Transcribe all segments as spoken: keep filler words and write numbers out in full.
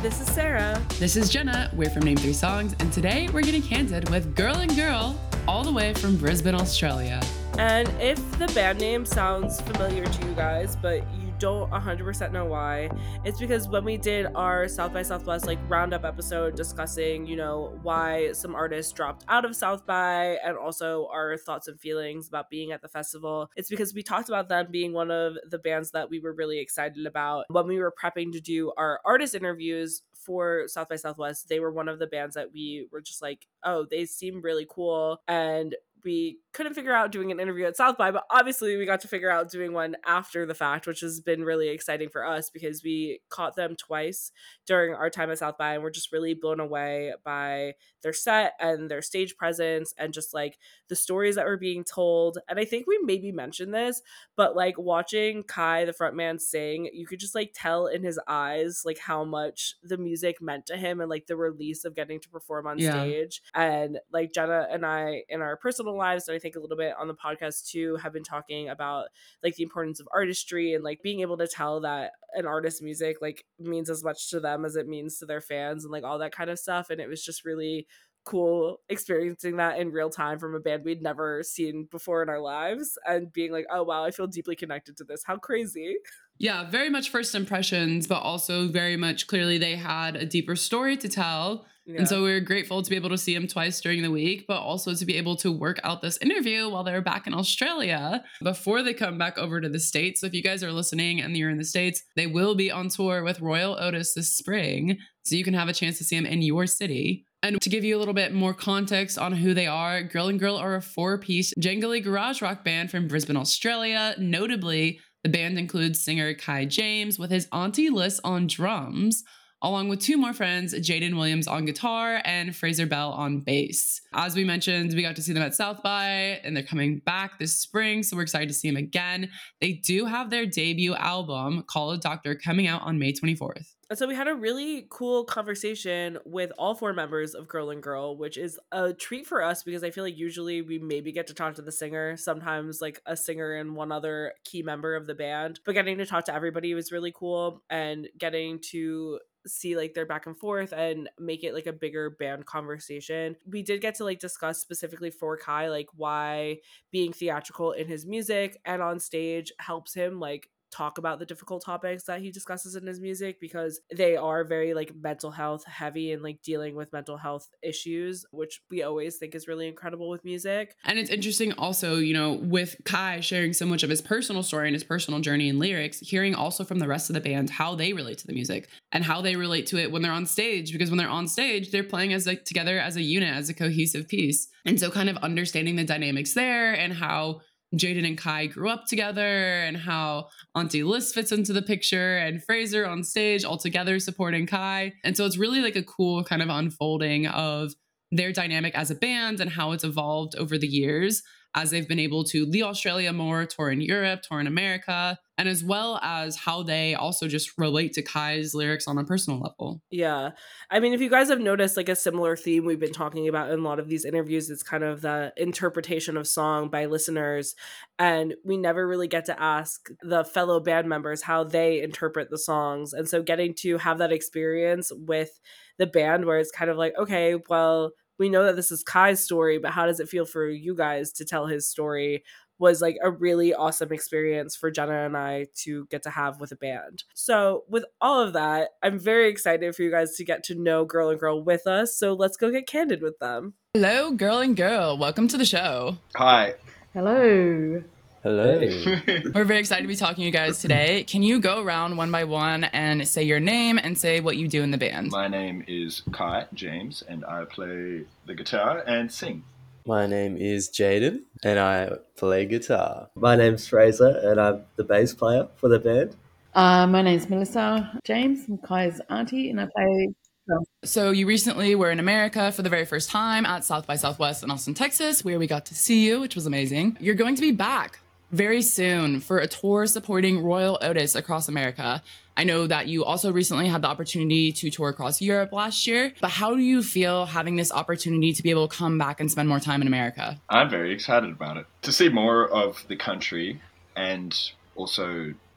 This is Sarah. This is Jenna. We're from Name Three Songs, and today we're getting candid with Girl and Girl, all the way from Brisbane, Australia. And if the band name sounds familiar to you guys, but you don't one hundred percent know why, it's because when we did our South by Southwest like roundup episode discussing, you know, why some artists dropped out of South by and also our thoughts and feelings about being at the festival, it's because we talked about them being one of the bands that we were really excited about. When we were prepping to do our artist interviews for South by Southwest, they were one of the bands that we were just like, oh, they seem really cool. And we couldn't figure out doing an interview at South by, but obviously we got to figure out doing one after the fact, which has been really exciting for us because we caught them twice during our time at South by, and we're just really blown away by their set and their stage presence and just like the stories that were being told. And I think we maybe mentioned this, but like watching Kai, the frontman, sing, you could just like tell in his eyes like how much the music meant to him and like the release of getting to perform on Yeah. stage. And like Jenna and I in our personal lives, and I think a little bit on the podcast too, have been talking about like the importance of artistry and like being able to tell that an artist's music like means as much to them as it means to their fans and like all that kind of stuff. And it was just really cool experiencing that in real time from a band we'd never seen before in our lives and being like, oh wow, I feel deeply connected to this. How crazy. Yeah, very much first impressions, but also very much clearly they had a deeper story to tell. Yeah. And so we were grateful to be able to see them twice during the week, but also to be able to work out this interview while they're back in Australia before they come back over to the States. So if you guys are listening and you're in the States, they will be on tour with Royal Otis this spring. So you can have a chance to see them in your city. And to give you a little bit more context on who they are, Girl and Girl are a four-piece jangly garage rock band from Brisbane, Australia. Notably, the band includes singer Kai James with his auntie Liz on drums, along with two more friends, Jaden Williams on guitar and Fraser Bell on bass. As we mentioned, we got to see them at South by, and they're coming back this spring, so we're excited to see them again. They do have their debut album, Call a Doctor, coming out on May twenty-fourth. And so we had a really cool conversation with all four members of Girl and Girl, which is a treat for us because I feel like usually we maybe get to talk to the singer, sometimes like a singer and one other key member of the band. But getting to talk to everybody was really cool, and getting to see like their back and forth and make it like a bigger band conversation. We did get to like discuss specifically for Kai like why being theatrical in his music and on stage helps him like talk about the difficult topics that he discusses in his music, because they are very like mental health heavy and like dealing with mental health issues, which we always think is really incredible with music. And it's interesting also, you know, with Kai sharing so much of his personal story and his personal journey and lyrics, hearing also from the rest of the band how they relate to the music and how they relate to it when they're on stage, because when they're on stage, they're playing as like together as a unit, as a cohesive piece. And so kind of understanding the dynamics there and how Jaden and Kai grew up together and how Auntie Liz fits into the picture and Fraser on stage all together supporting Kai. And so it's really like a cool kind of unfolding of their dynamic as a band and how it's evolved over the years as they've been able to leave Australia more, tour in Europe, tour in America, and as well as how they also just relate to Kai's lyrics on a personal level. Yeah. I mean, if you guys have noticed like a similar theme we've been talking about in a lot of these interviews, it's kind of the interpretation of song by listeners. And we never really get to ask the fellow band members how they interpret the songs. And so getting to have that experience with the band where it's kind of like, okay, well, we know that this is Kai's story, but how does it feel for you guys to tell his story, was like a really awesome experience for Jenna and I to get to have with a band. So with all of that, I'm very excited for you guys to get to know Girl and Girl with us. So let's go get candid with them. Hello, Girl and Girl. Welcome to the show. Hi. Hello. Hello. We're very excited to be talking to you guys today. Can you go around one by one and say your name and say what you do in the band? My name is Kai James, and I play the guitar and sing. My name is Jaden, and I play guitar. My name's Fraser, and I'm the bass player for the band. Uh, my name's Melissa James. I'm Kai's auntie, and I play. So you recently were in America for the very first time at South by Southwest in Austin, Texas, where we got to see you, which was amazing. You're going to be back very soon for a tour supporting Royal Otis across America. I know that you also recently had the opportunity to tour across Europe last year, but how do you feel having this opportunity to be able to come back and spend more time in America? I'm very excited about it. To see more of the country and also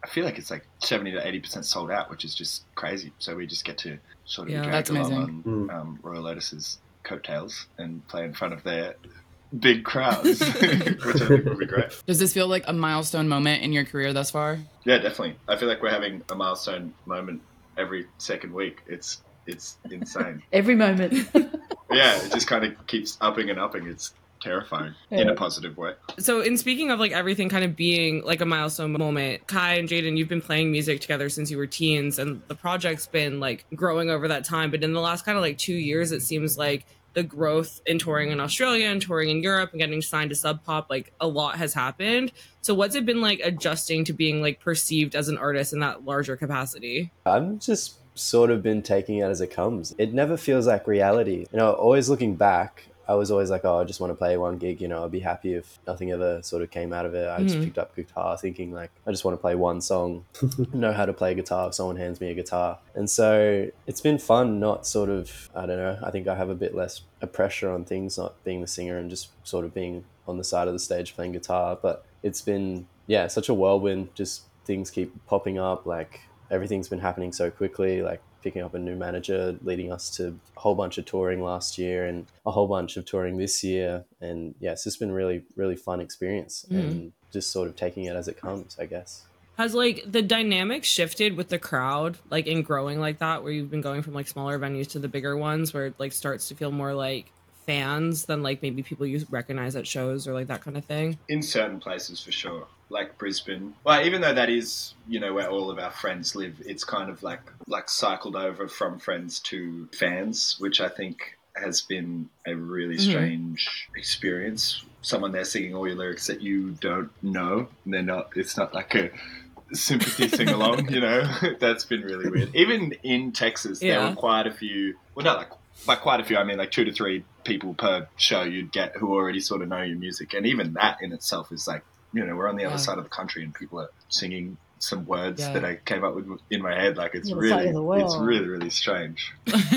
I feel like it's like seventy to eighty percent sold out, which is just crazy. So we just get to sort of Yeah, drag that's along amazing. on um, Royal Lotus's coattails and play in front of their big crowds, which I think will be great. Does this feel like a milestone moment in your career thus far? Yeah, definitely. I feel like we're having a milestone moment every second week. It's it's insane. Every moment. Yeah, it just kind of keeps upping and upping. It's terrifying in a positive way. So in speaking of like everything kind of being like a milestone moment, Kai and Jaden, you've been playing music together since you were teens, and the project's been like growing over that time. But in the last kind of like two years, it seems like the growth in touring in Australia and touring in Europe and getting signed to Sub Pop, like a lot has happened. So what's it been like adjusting to being like perceived as an artist in that larger capacity? I've just sort of been taking it as it comes. It never feels like reality. You know, always looking back, I was always like, oh, I just want to play one gig, you know, I'd be happy if nothing ever sort of came out of it. I just Mhm. picked up guitar thinking like, I just want to play one song, know how to play guitar if someone hands me a guitar. And so it's been fun, not sort of, I don't know, I think I have a bit less a pressure on things, not being the singer and just sort of being on the side of the stage playing guitar. But it's been, yeah, such a whirlwind, just things keep popping up, like everything's been happening so quickly, like picking up a new manager, leading us to a whole bunch of touring last year and a whole bunch of touring this year. And yeah, it's just been really, really fun experience Mm. and just sort of taking it as it comes, I guess. Has like the dynamic shifted with the crowd, like in growing like that, where you've been going from like smaller venues to the bigger ones, where it like starts to feel more like fans than like maybe people you recognize at shows or like that kind of thing? In certain places, for sure. Like Brisbane. Well, even though that is, you know, where all of our friends live, it's kind of like like cycled over from friends to fans, which I think has been a really Mhm. strange experience. Someone there singing all your lyrics that you don't know. And they're not, it's not like a sympathy sing along, you know? That's been really weird. Even in Texas, there Yeah. were quite a few, well, not like, by quite a few, I mean like two to three people per show you'd get who already sort of know your music. And even that in itself is like, you know, we're on the other Yeah. side of the country and people are singing some words Yeah. that I came up with in my head. Like it's The other really, side of the world. it's really, really strange.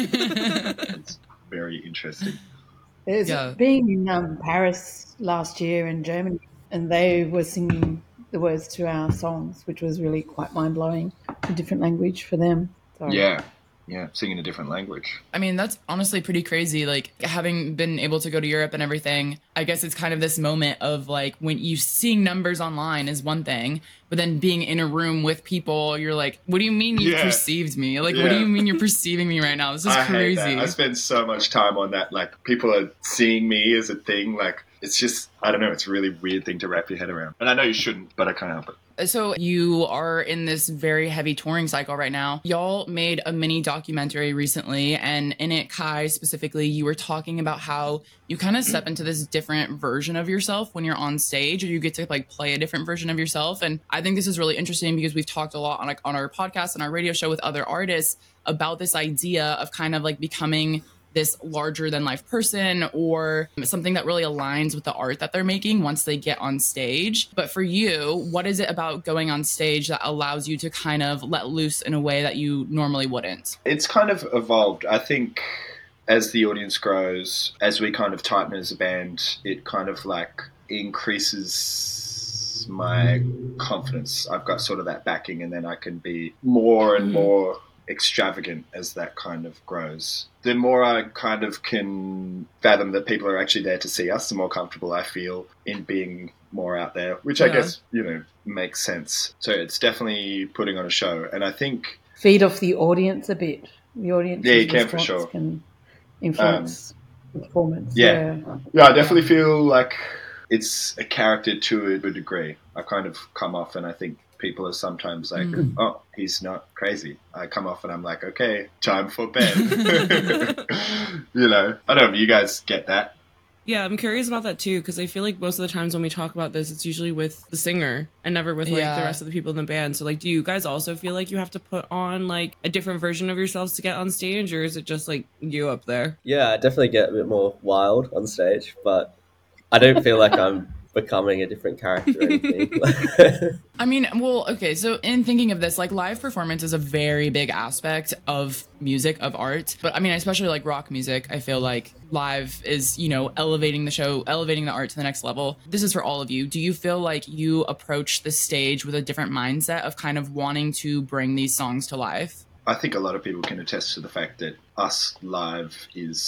It's very interesting. There's Yeah. being in um, Paris last year and Germany, and they were singing the words to our songs, which was really quite mind blowing. A different language for them. So, Yeah. Yeah. Singing a different language. I mean, that's honestly pretty crazy. Like, having been able to go to Europe and everything, I guess it's kind of this moment of like when you seeing numbers online is one thing, but then being in a room with people, you're like, what do you mean you Yeah. perceived me? Like, what do Yeah. you mean you're perceiving me right now? This is I hate crazy. that. I spend so much time on that. Like people are seeing me as a thing. Like it's just, I don't know. It's a really weird thing to wrap your head around. And I know you shouldn't, but I can't help it. So you are in this very heavy touring cycle right now. Y'all made a mini documentary recently, and in it, Kai, specifically, you were talking about how you kind of step into this different version of yourself when you're on stage, or you get to like play a different version of yourself. And I think this is really interesting because we've talked a lot on like on our podcast and our radio show with other artists about this idea of kind of like becoming this larger than life person or something that really aligns with the art that they're making once they get on stage. But for you, what is it about going on stage that allows you to kind of let loose in a way that you normally wouldn't? It's kind of evolved. I think as the audience grows, as we kind of tighten as a band, it kind of like increases my confidence. I've got sort of that backing, and then I can be more and Mhm. more extravagant as that kind of grows. The more I kind of can fathom that people are actually there to see us, the more comfortable I feel in being more out there, which I Yeah. guess, you know, makes sense. So it's definitely putting on a show. And I think feed off the audience a bit. The audience Yeah, you can for sure. can influence the performance. yeah. Yeah, I definitely feel like it's a character to a degree. I've kind of come off and I think people are sometimes like, Mm. oh, he's not crazy. I come off and I'm like, okay, time for bed. You know, I don't know if you guys get that. Yeah, I'm curious about that too, because I feel like most of the times when we talk about this, it's usually with the singer and never with like Yeah. the rest of the people in the band. So like, do you guys also feel like you have to put on like a different version of yourselves to get on stage, or is it just like you up there? Yeah, I definitely get a bit more wild on stage, but I don't feel like I'm becoming a different character or anything. I mean, well, okay, so in thinking of this, like live performance is a very big aspect of music, of art. But I mean, especially like rock music, I feel like live is, you know, elevating the show, elevating the art to the next level. This is for all of you. Do you feel like you approach the stage with a different mindset of kind of wanting to bring these songs to life? I think a lot of people can attest to the fact that us live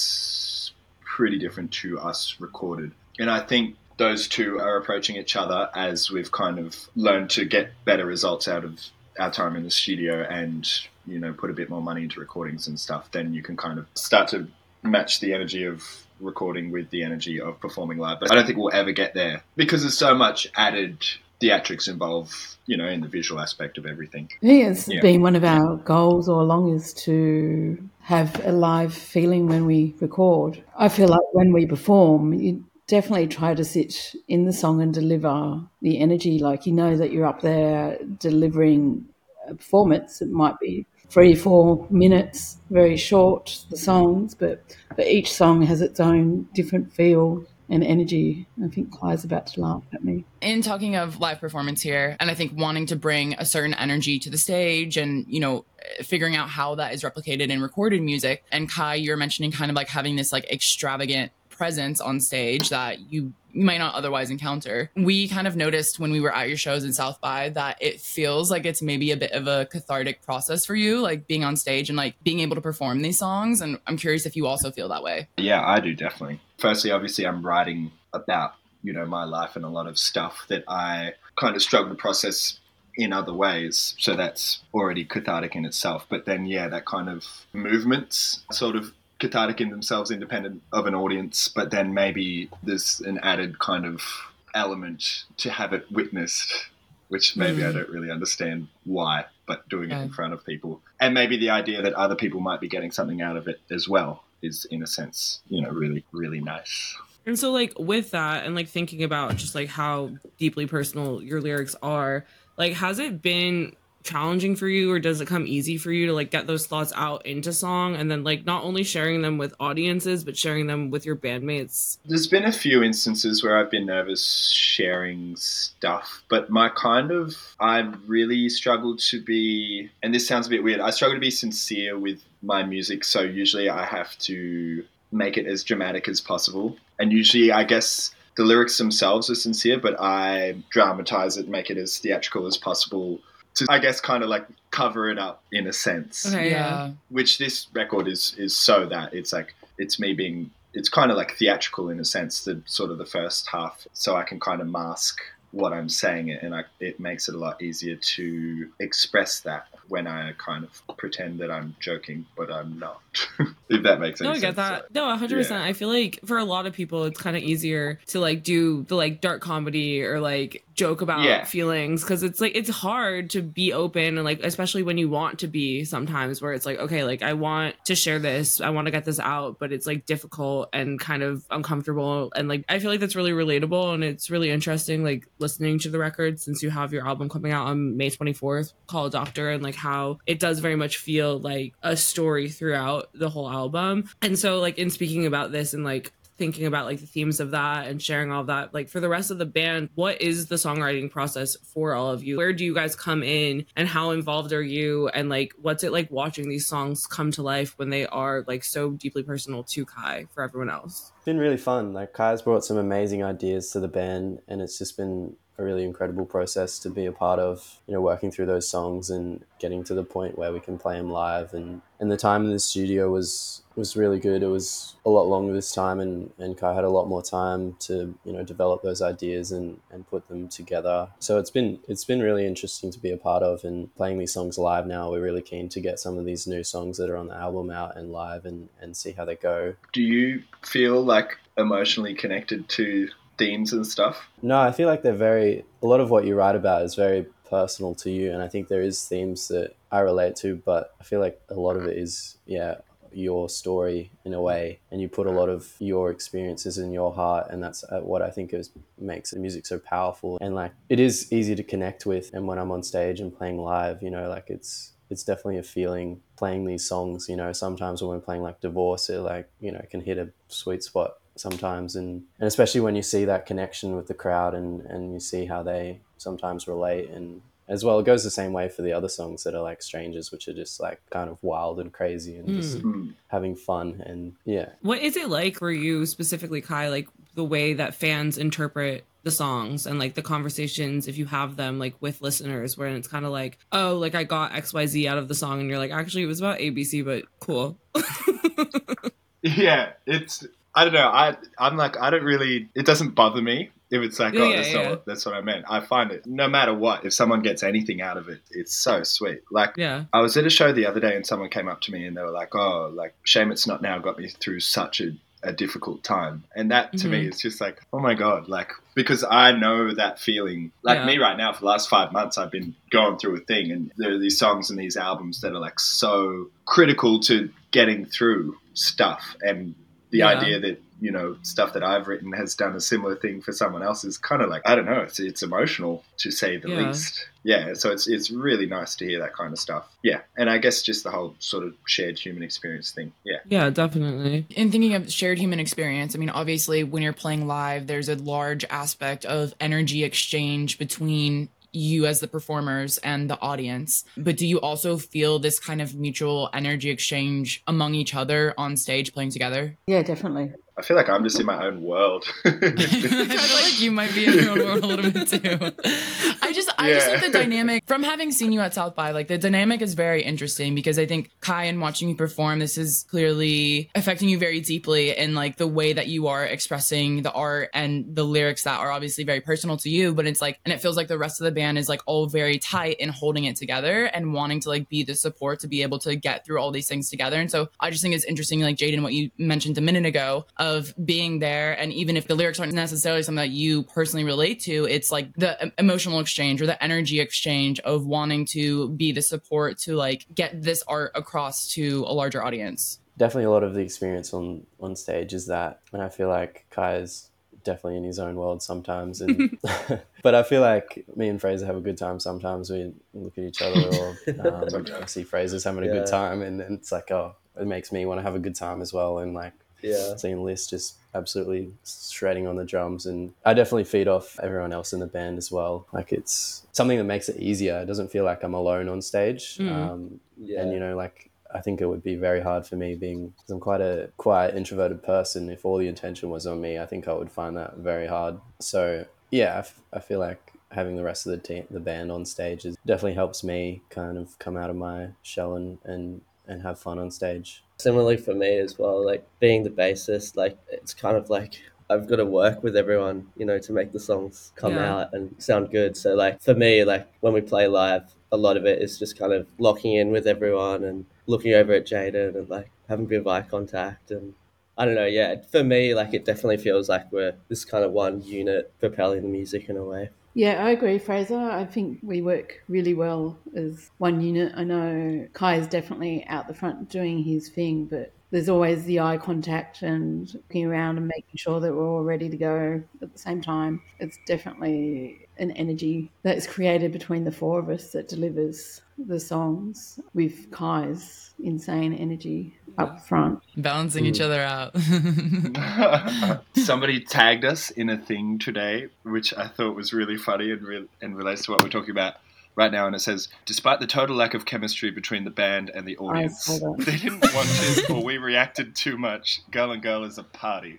is pretty different to us recorded. And I think those two are approaching each other as we've kind of learned to get better results out of our time in the studio and, you know, put a bit more money into recordings and stuff. Then you can kind of start to match the energy of recording with the energy of performing live. But I don't think we'll ever get there because there's so much added theatrics involved, you know, in the visual aspect of everything. I think it's Yeah. been one of our goals all along is to have a live feeling when we record. I feel like when we perform, you definitely try to sit in the song and deliver the energy. Like, you know that you're up there delivering a performance. It might be three, four minutes, very short, the songs, but, but each song has its own different feel and energy. I think Kai's about to laugh at me. In talking of live performance here, and I think wanting to bring a certain energy to the stage and, you know, figuring out how that is replicated in recorded music. And Kai, you're mentioning kind of like having this like extravagant presence on stage that you you might not otherwise encounter. We kind of noticed when we were at your shows in South by that it feels like it's maybe a bit of a cathartic process for you, like being on stage and like being able to perform these songs. And I'm curious if you also feel that way. Yeah, I do, definitely. Firstly, obviously, I'm writing about, you know, my life and a lot of stuff that I kind of struggle to process in other ways. So that's already cathartic in itself. But then, yeah, that kind of movements sort of cathartic in themselves, independent of an audience, but then maybe there's an added kind of element to have it witnessed, which maybe mm. I don't really understand why, but doing yeah. it in front of people. And maybe the idea that other people might be getting something out of it as well is, in a sense, you know, really, really nice. And so, like, with that and, like, thinking about just, like, how deeply personal your lyrics are, like, has it been challenging for you, or does it come easy for you to like get those thoughts out into song and then like not only sharing them with audiences but sharing them with your bandmates? There's been a few instances where I've been nervous sharing stuff, but my kind of I really struggle to be, and this sounds a bit weird, I struggle to be sincere with my music, so usually I have to make it as dramatic as possible, and usually I guess the lyrics themselves are sincere, but I dramatize it, make it as theatrical as possible to, I guess, kind of like cover it up in a sense. Okay, yeah. Which this record is is so that it's like, it's me being, it's kind of like theatrical in a sense, the sort of the first half, so I can kind of mask what I'm saying it, and I, it makes it a lot easier to express that when I kind of pretend that I'm joking, but I'm not. If that makes any no, sense. No, I get that. So, no, one hundred percent. Yeah. I feel like for a lot of people, it's kind of easier to like do the like dark comedy or like joke about yeah. feelings, because it's like it's hard to be open, and like especially when you want to be sometimes, where it's like, okay, like I want to share this, I want to get this out, but it's like difficult and kind of uncomfortable, and like I feel like that's really relatable, and it's really interesting like listening to the record since you have your album coming out on May twenty-fourth, Call a Doctor, and like how it does very much feel like a story throughout the whole album. And so like in speaking about this and like thinking about like the themes of that and sharing all of that, like for the rest of the band, what is the songwriting process for all of you? Where do you guys come in, and how involved are you, and like what's it like watching these songs come to life when they are like so deeply personal to Kai for everyone else? It's been really fun. Like Kai's brought some amazing ideas to the band, and it's just been a really incredible process to be a part of, you know, working through those songs and getting to the point where we can play them live. And, and the time in the studio was was really good. It was a lot longer this time, and, and Kai had a lot more time to, you know, develop those ideas and, and put them together. So it's been it's been really interesting to be a part of, and playing these songs live now. We're really keen to get some of these new songs that are on the album out and live and, and see how they go. Do you feel like emotionally connected to themes and stuff? No, I feel like they're very, a lot of what you write about is very personal to you, and I think there is themes that I relate to, but I feel like a lot of it is, yeah, your story in a way, and you put a lot of your experiences in your heart, and that's what I think is makes the music so powerful, and like it is easy to connect with. And when I'm on stage and playing live, you know, like it's it's definitely a feeling playing these songs. You know, sometimes when we're playing like Divorce, it like, you know, can hit a sweet spot sometimes, and, and especially when you see that connection with the crowd, and, and you see how they sometimes relate. And as well, it goes the same way for the other songs that are like Strangers, which are just like kind of wild and crazy and just Mm. having fun. And yeah. What is it like for you specifically, Kai, like the way that fans interpret the songs and like the conversations, if you have them like with listeners, where it's kind of like, oh, like I got X Y Z out of the song, and you're like, actually it was about A B C, but cool. Yeah, it's, I don't know. I I'm like, I don't really. It doesn't bother me if it's like, Yeah, oh, yeah, that's yeah. not what, that's what I meant. I find it, no matter what, if someone gets anything out of it, it's so sweet. Like, Yeah. I was at a show the other day, and someone came up to me and they were like, oh, like Shame It's Not Now got me through such a, a difficult time. And that to me Mhm. is just like, oh my God, like, because I know that feeling. Like Yeah. me right now, for the last five months, I've been going through a thing, and there are these songs and these albums that are like so critical to getting through stuff. And the Yeah. idea that, you know, stuff that I've written has done a similar thing for someone else is kind of like, I don't know, it's it's emotional to say the Yeah. least. Yeah, so it's it's really nice to hear that kind of stuff. Yeah, and I guess just the whole sort of shared human experience thing. Yeah. Yeah, definitely. In thinking of shared human experience, I mean, obviously, when you're playing live, there's a large aspect of energy exchange between you as the performers and the audience. But do you also feel this kind of mutual energy exchange among each other on stage playing together? Yeah, definitely. I feel like I'm just in my own world. I feel like you might be in your own world a little bit too. I just, I just Yeah. think the dynamic from having seen you at South by, like the dynamic is very interesting because I think Kai, and watching you perform, this is clearly affecting you very deeply in like the way that you are expressing the art and the lyrics that are obviously very personal to you. But it's like, and it feels like the rest of the band is like all very tight and holding it together and wanting to like be the support to be able to get through all these things together. And so I just think it's interesting, like Jaden, what you mentioned a minute ago of being there. And even if the lyrics aren't necessarily something that you personally relate to, it's like the em- emotional exchange or the energy exchange of wanting to be the support to like get this art across to a larger audience. Definitely a lot of the experience on, on stage is that. And I feel like Kai is definitely in his own world sometimes. And but I feel like me and Fraser have a good time sometimes. We look at each other, or um, I see Fraser's having a Yeah. good time, and then it's like, oh, it makes me want to have a good time as well. And like, Yeah. seeing Liz just absolutely shredding on the drums, and I definitely feed off everyone else in the band as well. Like, it's something that makes it easier. It doesn't feel like I'm alone on stage. Mm. Um, Yeah. and you know, like, I think it would be very hard for me, being, because I'm quite a quiet, introverted person. If all the attention was on me, I think I would find that very hard. So yeah, I, f- I feel like having the rest of the team, the band on stage, is definitely helps me kind of come out of my shell and and and have fun on stage. Similarly for me as well, like being the bassist, like it's kind of like I've got to work with everyone, you know, to make the songs come Yeah. out and sound good. So like for me, like when we play live, a lot of it is just kind of locking in with everyone and looking over at Jaden and like having a bit of eye contact. And I don't know, yeah, for me, like it definitely feels like we're this kind of one unit propelling the music in a way. Yeah, I agree, Fraser. I think we work really well as one unit. I know Kai is definitely out the front doing his thing, but there's always the eye contact and looking around and making sure that we're all ready to go at the same time. It's definitely an energy that is created between the four of us that delivers the songs with Kai's insane energy up front. Balancing each other out. Somebody tagged us in a thing today, which I thought was really funny and, re- and relates to what we're talking about right now. And it says, despite the total lack of chemistry between the band and the audience, saw that. they didn't watch it or we reacted too much. Girl and Girl is a party.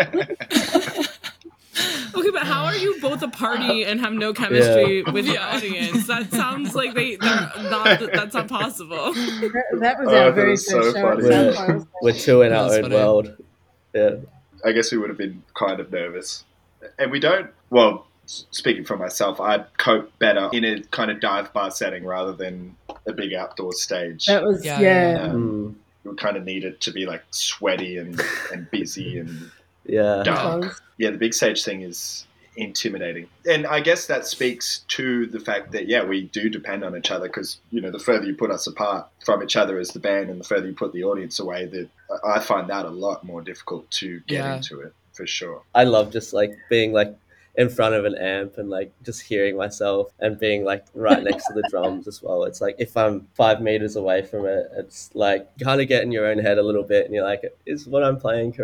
Okay, but how are you both a party and have no chemistry with the audience? That sounds like they they're not. That's not possible. That, that was Oh, I our thought it very was first so show funny. at We're, South by. we're two in That our was own funny. world. Yeah. I guess we would have been kind of nervous. And we don't, well, s- speaking for myself, I'd cope better in a kind of dive bar setting rather than a big outdoor stage. That was, Yeah, yeah. yeah, Mm, We kind of need it to be like sweaty and, and busy and yeah. dark. Was. Yeah, the big stage thing is intimidating. And I guess that speaks to the fact that, yeah, we do depend on each other because, you know, the further you put us apart from each other as the band and the further you put the audience away, that I find that a lot more difficult to get Yeah. into it, for sure. I love just like being like in front of an amp and like just hearing myself and being like right next to the drums as well. It's like if I'm five meters away from it, it's like kind of get in your own head a little bit and you're like, is what I'm playing correct?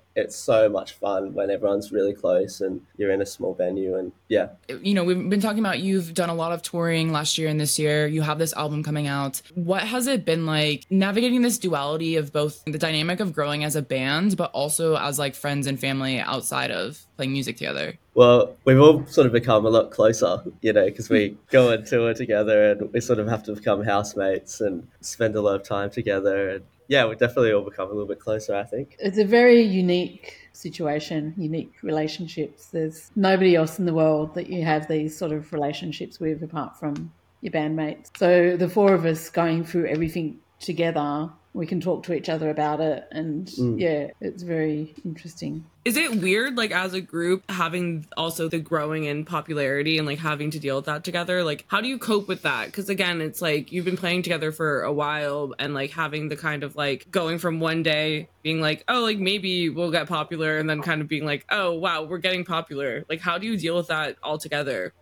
it's so much fun when everyone's really close and you're in a small venue. And yeah, You know, we've been talking about you've done a lot of touring last year and this year. You have this album coming out. What has it been like navigating this duality of both the dynamic of growing as a band, but also as like friends and family outside of playing music together? well, we've all sort of become a lot closer, you know, because we go on tour together and we sort of have to become housemates and spend a lot of time together. And yeah, we've definitely all become a little bit closer, I think. It's a very unique situation, unique relationships. There's nobody else in the world that you have these sort of relationships with apart from your bandmates. So the four of us going through everything together, we can talk to each other about it. And Mm. yeah, it's very interesting. Is it weird, like, as a group, having also the growing in popularity and, like, having to deal with that together? Like, how do you cope with that? Because, again, it's like you've been playing together for a while and, like, having the kind of, like, going from one day being like, oh, like, maybe we'll get popular, and then kind of being like, oh, wow, we're getting popular. Like, how do you deal with that all together?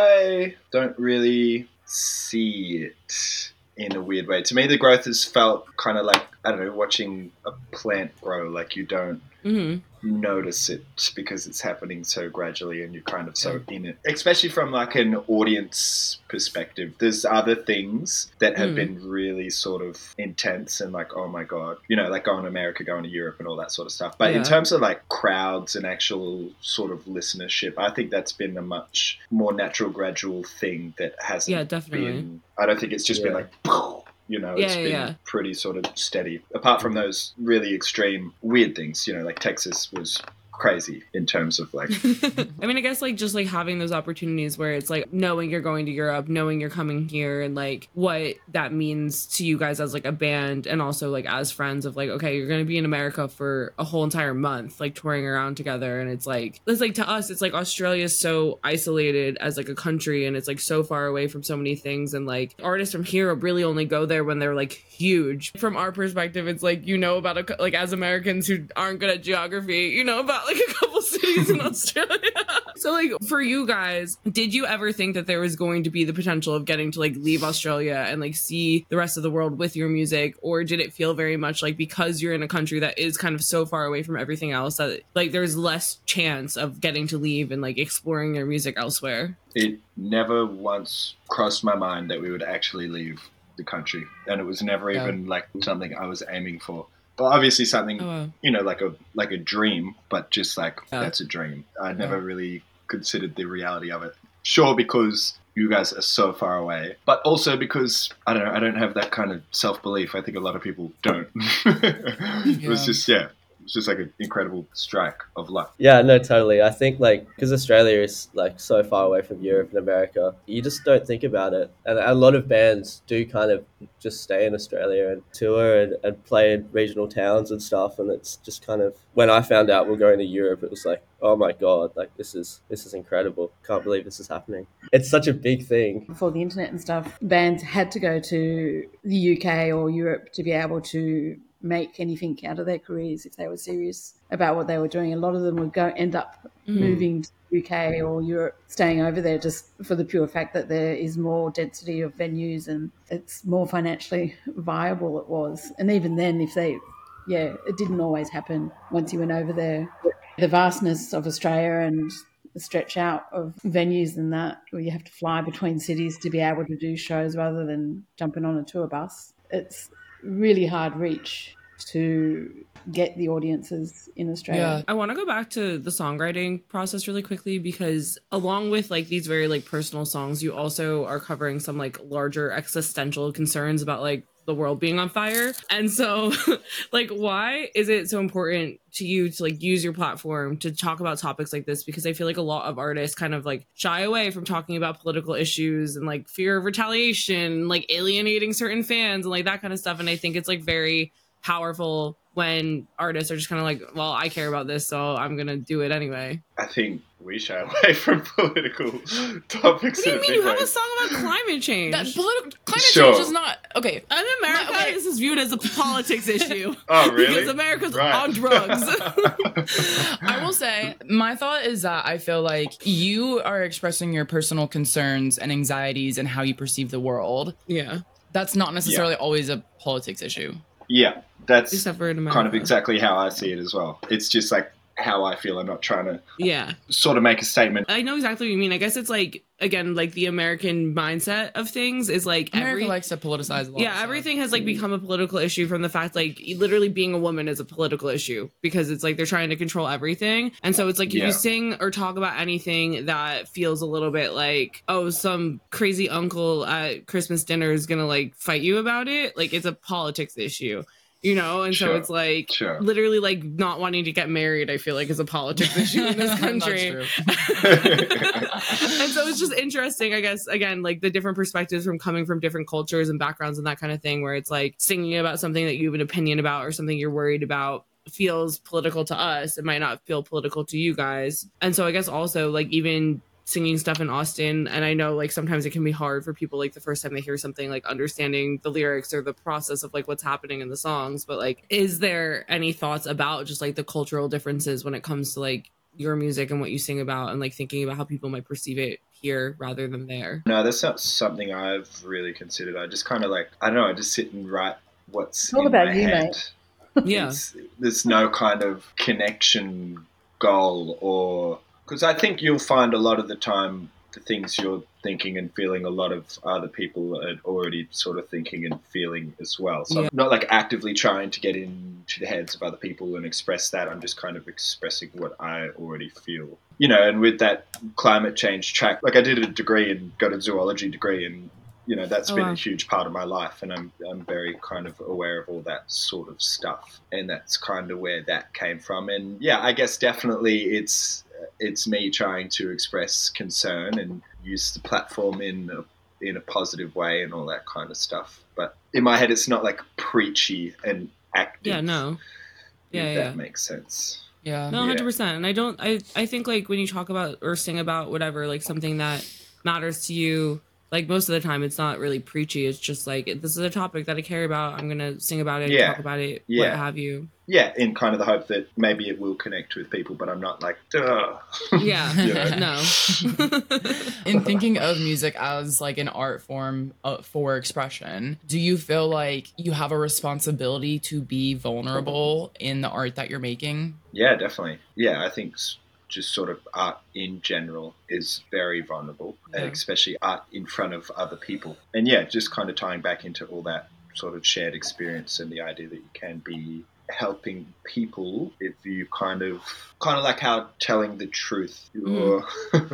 I don't really see it in a weird way. To me, the growth has felt kind of like, I don't know, watching a plant grow. Like, you don't Mm-hmm. notice it because it's happening so gradually and you're kind of so in it. Especially from like an audience perspective, there's other things that have Mm. been really sort of intense and like, oh my God, you know, like going to America, going to Europe and all that sort of stuff. But Yeah. in terms of like crowds and actual sort of listenership, I think that's been a much more natural, gradual thing that hasn't Yeah, definitely. been, I don't think it's just been Yeah. like, you know, it's Yeah, yeah, been yeah. pretty sort of steady. Apart from those really extreme weird things, you know, like Texas was crazy in terms of like, I mean, I guess like just like having those opportunities where it's like knowing you're going to Europe, knowing you're coming here, and like what that means to you guys as like a band and also like as friends of like, okay, you're going to be in America for a whole entire month, like touring around together. And it's like, it's like to us, it's like Australia's so isolated as like a country and it's like so far away from so many things. And like artists from here really only go there when they're like huge. From our perspective, it's like, you know, about a, cou- like as Americans who aren't good at geography, you know, about like a couple cities in Australia. So like for you guys, did you ever think that there was going to be the potential of getting to like leave Australia and like see the rest of the world with your music? Or did it feel very much like because you're in a country that is kind of so far away from everything else that like there's less chance of getting to leave and like exploring your music elsewhere? it never once crossed my mind that we would actually leave the country. And it was never Yeah. even like something I was aiming for. But obviously something, Oh, wow. you know, like a like a dream, but just like Yeah. that's a dream. I never really considered the reality of it. Sure, because you guys are so far away, but also because I don't know, I don't have that kind of self belief. I think a lot of people don't. It was Yeah. just yeah, it was just like an incredible strike of luck. Yeah, no, totally. I think like because Australia is like so far away from Europe and America, you just don't think about it. And a lot of bands do kind of just stay in Australia and tour and, and play in regional towns and stuff. And it's just kind of when I found out we're going to Europe, it was like, oh my God, like this is this is incredible. Can't believe this is happening. It's such a big thing. Before the internet and stuff, bands had to go to the U K or Europe to be able to make anything out of their careers if they were serious about what they were doing. A lot of them would go end up moving to the U K or Europe, staying over there just for the pure fact that there is more density of venues and it's more financially viable it was. And even then, if they, yeah, it didn't always happen once you went over there. The vastness of Australia and the stretch out of venues and that, where you have to fly between cities to be able to do shows rather than jumping on a tour bus. It's really hard reach to get the audiences in Australia. Yeah. I want to go back to the songwriting process really quickly because along with like these very like personal songs, you also are covering some like larger existential concerns about like the world being on fire. And so like why is it so important to you to like use your platform to talk about topics like this? Because I feel like a lot of artists kind of like shy away from talking about political issues and like fear of retaliation, like alienating certain fans and like that kind of stuff. And I think it's like very powerful when artists are just kind of like, well, I care about this, so I'm gonna do it anyway. I think we shy away from political topics What do in you a mean? big You have way. a song about climate change. That political climate Sure. change is not okay. In America, My- okay. this is viewed as a politics issue. Oh, really? Because America's Right. on drugs. I will say, my thought is that I feel like you are expressing your personal concerns and anxieties and how you perceive the world. Yeah. That's not necessarily always a politics issue. Yeah, That's Except for in kind of America. exactly how I see it as well. It's just like how I feel. I'm not trying to Yeah. sort of make a statement. I know exactly what you mean. I guess it's like, again, like the American mindset of things is like America every likes to politicize a lot. yeah, of everything stuff. has like become a political issue from the fact like literally being a woman is a political issue because it's like they're trying to control everything. And so it's like if Yeah. you sing or talk about anything that feels a little bit like, oh, some crazy uncle at Christmas dinner is gonna like fight you about it, like it's a politics issue. You know, and so Sure, it's like sure. literally like not wanting to get married, I feel like is a politics issue in this country. That's And so it's just interesting, I guess, again, like the different perspectives from coming from different cultures and backgrounds and that kind of thing, where it's like singing about something that you have an opinion about or something you're worried about feels political to us. It might not feel political to you guys. And so I guess also like even singing stuff in Austin, and I know like sometimes it can be hard for people like the first time they hear something, like understanding the lyrics or the process of like what's happening in the songs, but like is there any thoughts about just like the cultural differences when it comes to like your music and what you sing about and like thinking about how people might perceive it here rather than there? No, that's not something I've really considered. I just kind of like, I don't know, I just sit and write what's It's all in about my you, head. mate. Yeah. It's, there's no kind of connection goal, or because I think you'll find a lot of the time the things you're thinking and feeling, a lot of other people are already sort of thinking and feeling as well. So Yeah. I'm not like actively trying to get into the heads of other people and express that. I'm just kind of expressing what I already feel. You know, and with that climate change track, like I did a degree and got a zoology degree, and you know, that's Oh, been wow. a huge part of my life, and I'm I'm very kind of aware of all that sort of stuff, and that's kind of where that came from. And yeah, I guess definitely it's it's me trying to express concern and use the platform in a, in a positive way and all that kind of stuff. But in my head, it's not like preachy and active. Yeah, no. Yeah, if yeah. that makes sense. Yeah. No, Yeah. one hundred percent. And I don't, I, I think like when you talk about or sing about whatever, like something that matters to you, like most of the time it's not really preachy. It's just like, this is a topic that I care about. I'm going to sing about it, Yeah. talk about it, Yeah. what have you. Yeah, in kind of the hope that maybe it will connect with people, but I'm not like, duh. Yeah, You know? no. In thinking of music as like an art form uh, for expression, do you feel like you have a responsibility to be vulnerable in the art that you're making? Yeah, definitely. Yeah, I think s- just sort of art in general is very vulnerable, Yeah. especially art in front of other people. And yeah, just kind of tying back into all that sort of shared experience and the idea that you can be helping people if you kind of kind of like how telling the truth or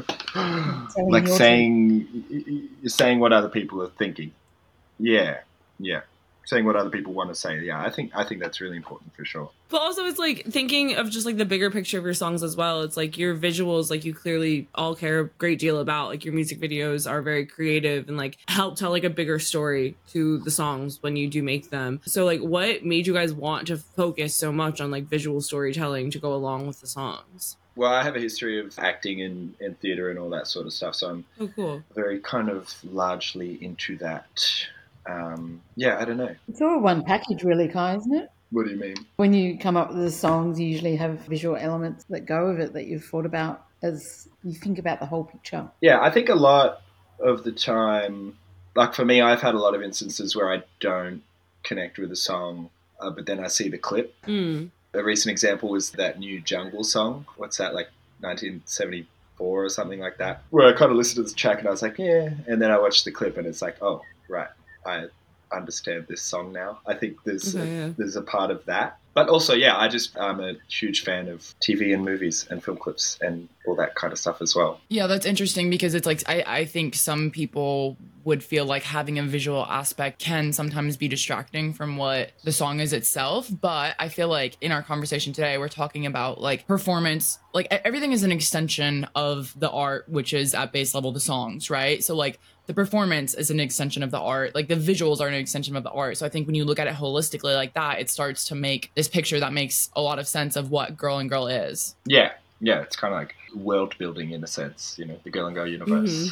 Telling like your saying you're saying what other people are thinking. Yeah, yeah. Saying what other people want to say. Yeah, I think I think that's really important for sure. But also it's like thinking of just like the bigger picture of your songs as well. It's like your visuals, like you clearly all care a great deal about. Like your music videos are very creative and like help tell like a bigger story to the songs when you do make them. So like what made you guys want to focus so much on like visual storytelling to go along with the songs? Well, I have a history of acting and, and theatre and all that sort of stuff, so I'm Oh, cool. very kind of largely into that. Um, yeah, I don't know. It's all one package, really, Kai, isn't it? What do you mean? When you come up with the songs, you usually have visual elements that go with it that you've thought about as you think about the whole picture. Yeah, I think a lot of the time, like for me, I've had a lot of instances where I don't connect with a song, uh, but then I see the clip. Mm. A recent example was that new Jungle song. What's that, like nineteen seventy-four or something like that? Where I kind of listened to the track and I was like, yeah. And then I watched the clip and it's like, oh, right, I understand this song now. I think there's Okay, a, yeah. there's a part of that. But also, yeah, I just, I'm a huge fan of T V and movies and film clips and all that kind of stuff as well. Yeah, that's interesting because it's like I, I think some people would feel like having a visual aspect can sometimes be distracting from what the song is itself. But I feel like in our conversation today, we're talking about like performance, like e- everything is an extension of the art, which is at base level the songs, right? So like the performance is an extension of the art, like the visuals are an extension of the art. So I think when you look at it holistically like that, it starts to make this picture that makes a lot of sense of what Girl and Girl is. Yeah, yeah, it's kind of like world building in a sense, you know, the Girl and Go universe.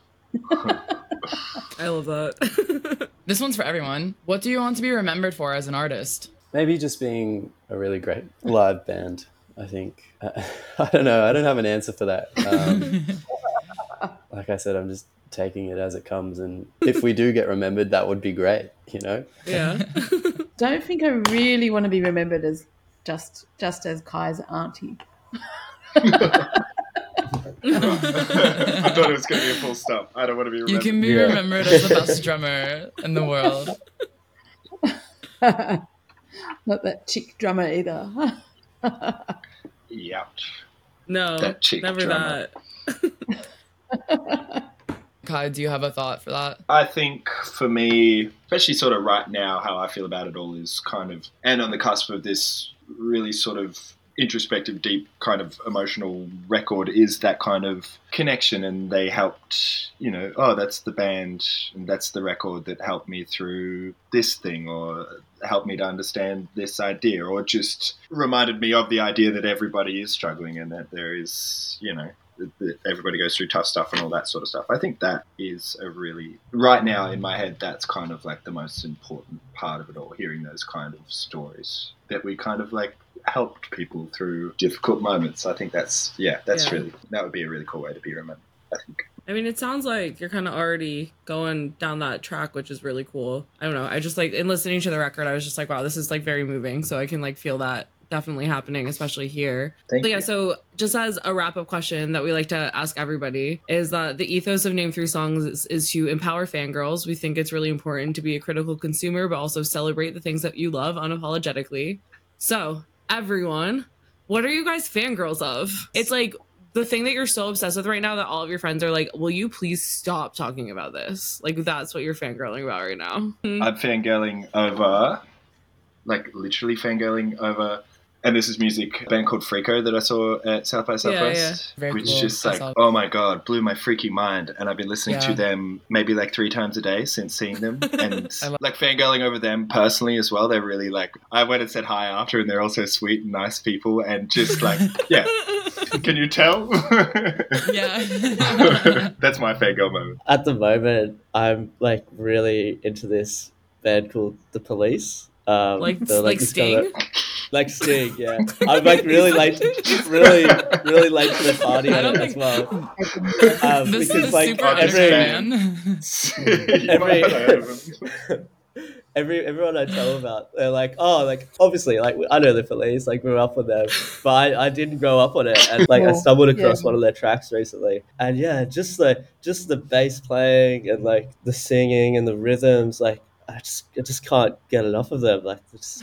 I love that. This one's for everyone. What do you want to be remembered for as an artist? Maybe just being a really great live band, I think. I, I don't know. I don't have an answer for that. Um, like I said, I'm just taking it as it comes. And if we do get remembered, that would be great, you know? Yeah. don't think I really want to be remembered as just just as Kai's auntie. I thought it was going to be a full stop. I don't want to be remembered. You can be Yeah. remembered as the best drummer in the world. Not that chick drummer either. Yep. No, That chick never drummer. that. Kai, do you have a thought for that? I think for me, especially sort of right now, how I feel about it all is kind of, and on the cusp of this really sort of introspective, deep kind of emotional record, is that kind of connection. And they helped, you know, oh, that's the band and that's the record that helped me through this thing, or helped me to understand this idea, or just reminded me of the idea that everybody is struggling and that there is, you know, that everybody goes through tough stuff and all that sort of stuff. I think that is a really, right now in my head, that's kind of like the most important part of it all, hearing those kind of stories that we kind of like helped people through difficult moments. I think that's, yeah, that's Yeah. really, that would be a really cool way to be remembered, I think. I mean, it sounds like you're kind of already going down that track, which is really cool. I don't know. I just like, in listening to the record, I was just like, wow, this is like very moving. So I can like feel that definitely happening, especially here. Thank But yeah, you. so just as a wrap-up question that we like to ask everybody is that the ethos of Name Three Songs is, is to empower fangirls. We think it's really important to be a critical consumer, but also celebrate the things that you love unapologetically. So, everyone, what are you guys fangirls of? It's like the thing that you're so obsessed with right now that all of your friends are like, will you please stop talking about this? Like, that's what you're fangirling about right now. I'm fangirling over, like literally fangirling over, and this is music, a band called Freako that I saw at South by Southwest, Very which cool. just I like, saw- oh my god, blew my freaky mind. And I've been listening Yeah. to them maybe like three times a day since seeing them, and I love- like fangirling over them personally as well. They're really like, I went and said hi after, and they're also sweet and nice people, and just like, yeah. Can you tell? Yeah. That's my fangirl moment. At the moment, I'm like really into this band called The Police. Um, Like- they're, like this Sting? kind of- like Sting, yeah. I'm like really late, really, really late to the party I on don't it as think- well. Um, This because is like super every, underrated, man. You might not have heard of them. every everyone I tell about, they're like, oh, like obviously, like I know The Police, like grew up with them, but I, I didn't grow up on it, and like I Oh, stumbled across yeah. one of their tracks recently, and yeah, just the just the bass playing and like the singing and the rhythms, like I just I just can't get enough of them. Like it's,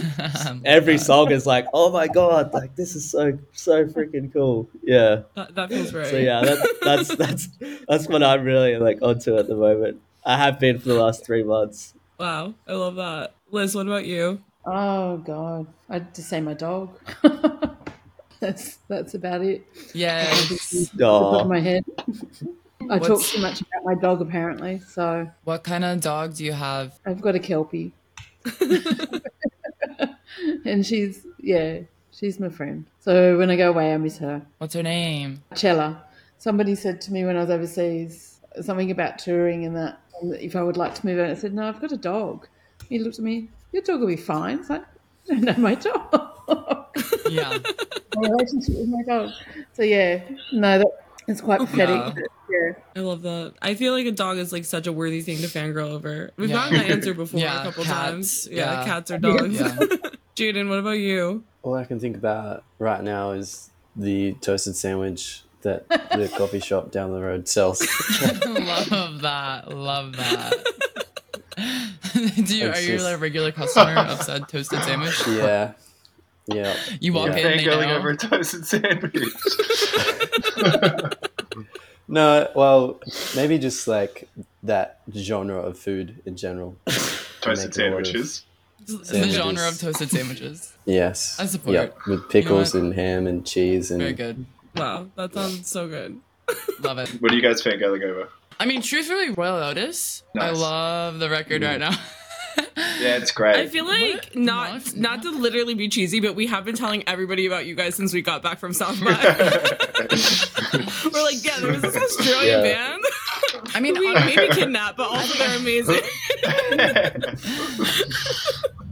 every song is like, oh my god, like this is so so freaking cool. Yeah. that, that feels right. So yeah, that, that's that's that's what I'm really like onto at the moment. I have been for the last three months. Wow, I love that. Liz, what about you? Oh God, I'd just say my dog. that's that's about it. Yes. Off the top of Oh, my head. I talk What's- too much about my dog apparently, so What kind of dog do you have? I've got a Kelpie. And she's yeah, she's my friend. So when I go away I miss her. What's her name? Chella. Somebody said to me when I was overseas something about touring and that and if I would like to move out. I said, no, I've got a dog. He looked at me, your dog will be fine. It's like, I don't know my dog. Yeah. My relationship with my dog. So yeah, no, that it's quite pathetic. Yeah. but, yeah. I love that. I feel like a dog is like such a worthy thing to fangirl over. We've Yeah. gotten that answer before Yeah, a couple cats, times. Yeah, yeah. cats or dogs. Yeah. Jaden, what about you? All I can think about right now is the toasted sandwich that the coffee shop down the road sells. Love that. Love that. Do you, It's are you just- a regular customer of said toasted sandwich? Yeah. Yeah. You walk Yeah. in, they Fangirling know. over a toasted sandwich. No, well, maybe just like that genre of food in general. Toasted Make a lot of- sandwiches. the Sandwiches. genre of toasted sandwiches. Yes. I support Yeah, it. with pickles what? and ham and cheese and Very good. Wow, that sounds so good. Love it. What are you guys fangirling over? I mean, truthfully, Royal Lotus. I Nice. love the record right now. Yeah, it's great. I feel like What? not Not- not to literally be cheesy, but we have been telling everybody about you guys since we got back from South by. We're like, yeah, there was this Australian Yeah. band. I mean, we I- maybe kidnapped, but also they're amazing.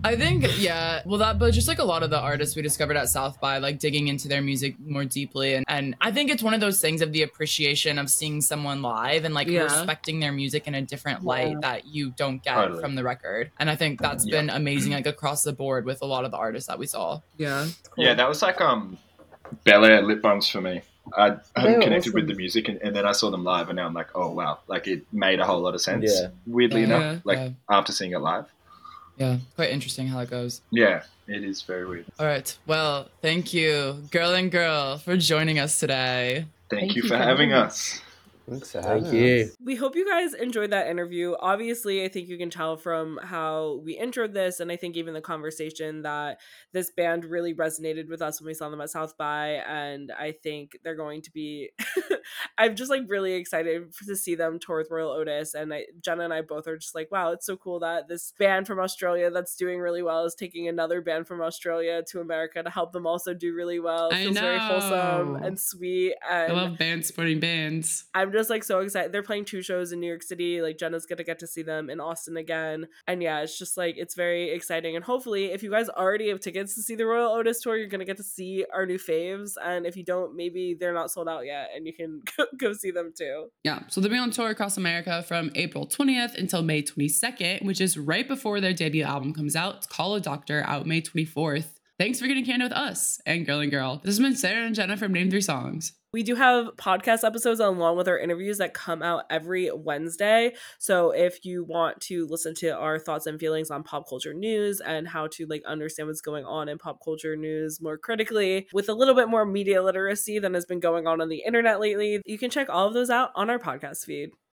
I think, yeah, well, that, but just like a lot of the artists we discovered at South by, like digging into their music more deeply. And, and I think it's one of those things of the appreciation of seeing someone live and like Yeah. respecting their music in a different light Yeah. that you don't get Totally. from the record. And I think that's Yeah. been amazing, like across the board with a lot of the artists that we saw. Yeah. Yeah, that was like um, Bel Air lip balms for me. I They hadn't were connected awesome. with the music, and, and then I saw them live, and now I'm like, oh wow, like it made a whole lot of sense. Yeah. Weirdly Yeah. enough, Yeah. like Yeah. after seeing it live. Yeah, quite interesting how it goes. Yeah, it is very weird. All right. Well, thank you, Girl and Girl, for joining us today. Thank, Thank you you for for having having us. Thanks for Thank having you. us. We hope you guys enjoyed that interview. Obviously, I think you can tell from how we introed this, and I think even the conversation, that this band really resonated with us when we saw them at South by, and I think they're going to be I'm just like really excited to see them tour with Royal Otis, and I, Jenna and I both are just like, wow, it's so cool that this band from Australia that's doing really well is taking another band from Australia to America to help them also do really well. It I feels very wholesome know. and sweet, I and love bands supporting bands. I'm just like so excited. They're playing two shows in New York City. Like Jenna's gonna get to see them in Austin again. And yeah, it's just like it's very exciting. And hopefully, if you guys already have tickets to see the Royal Otis tour, you're gonna get to see our new faves. And if you don't, maybe they're not sold out yet and you can go, go see them too. Yeah, so they'll be on tour across America from April twentieth until May twenty-second, which is right before their debut album comes out. It's Call a Doctor, out May twenty-fourth. Thanks for getting candid with us and Girl and Girl. This has been Sarah and Jenna from Name Three Songs. We do have podcast episodes along with our interviews that come out every Wednesday. So if you want to listen to our thoughts and feelings on pop culture news and how to like understand what's going on in pop culture news more critically with a little bit more media literacy than has been going on on the internet lately, you can check all of those out on our podcast feed.